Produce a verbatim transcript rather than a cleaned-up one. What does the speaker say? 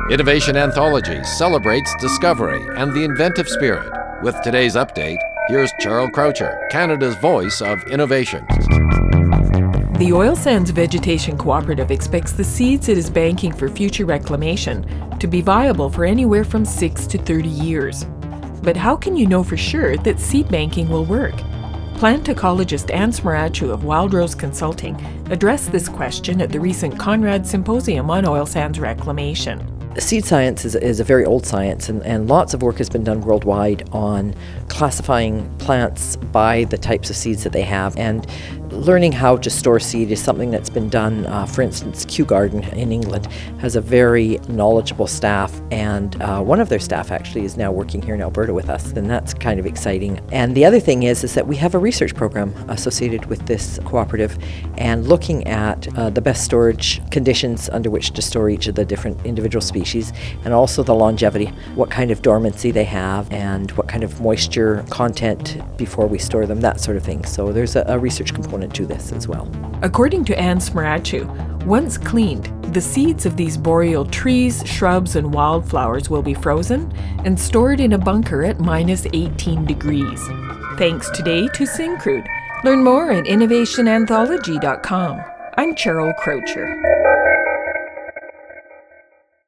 Innovation Anthology celebrates discovery and the inventive spirit. With today's update, here's Cheryl Croucher, Canada's voice of innovation. The Oil Sands Vegetation Cooperative expects the seeds it is banking for future reclamation to be viable for anywhere from six to thirty years. But how can you know for sure that seed banking will work? Plant ecologist Anne Smarachu of Wildrose Consulting addressed this question at the recent Conrad Symposium on Oil Sands Reclamation. Seed science is, is a very old science, and, and lots of work has been done worldwide on classifying plants by the types of seeds that they have, and learning how to store seed is something that's been done. Uh, for instance, Kew Garden in England has a very knowledgeable staff, and uh, one of their staff actually is now working here in Alberta with us, and that's kind of exciting. And the other thing is, is that we have a research program associated with this cooperative, and looking at uh, the best storage conditions under which to store each of the different individual species, and also the longevity, what kind of dormancy they have, and what kind of moisture content before we store them, that sort of thing. So there's a, a research component to this as well. According to Anne Smarachu, once cleaned, the seeds of these boreal trees, shrubs, and wildflowers will be frozen and stored in a bunker at minus eighteen degrees. Thanks today to Syncrude. Learn more at innovation anthology dot com. I'm Cheryl Croucher.